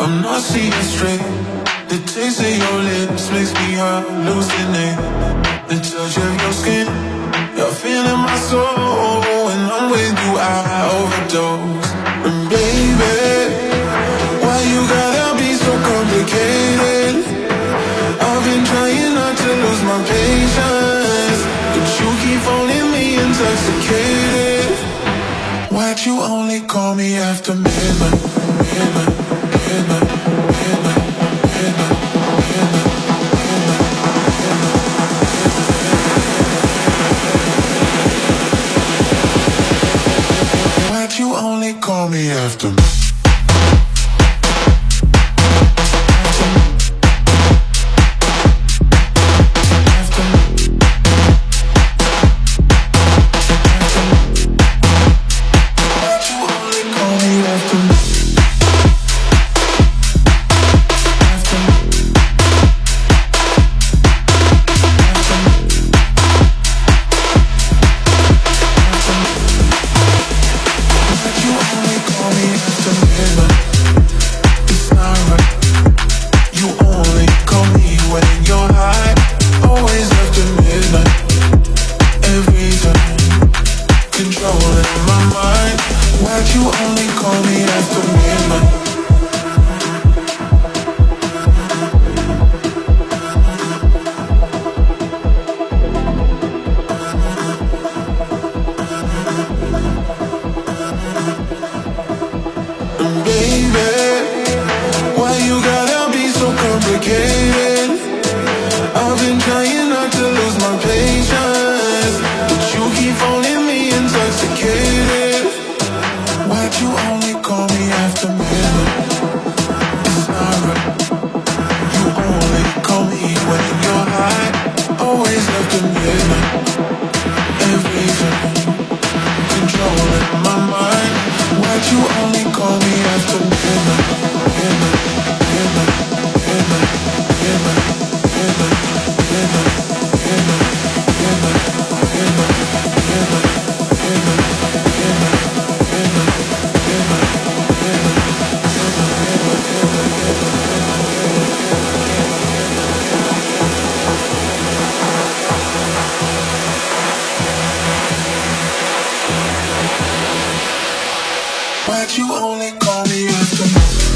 I'm not seeing straight. The taste of your lips makes me hallucinate. The touch of your skin, you're feeling my soul. When I'm with you, I overdose. And baby, why you gotta be so complicated? I've been trying not to lose my patience, but you keep phoning me intoxicated. Why'd you only call me after midnight? Midnight, midnight, midnight, midnight, midnight, midnight. Why'd you only call me after midnight? I've been trying not to lose my patience, but you keep phoning me intoxicated. Why'd you only call me after midnight? It's not right. You only call me when you're high. Always after midnight. Everything controlling my mind. Why'd you only call me after midnight? Midnight, midnight, midnight, midnight, midnight, midnight, midnight, midnight, midnight, midnight, midnight, why'd you only call me after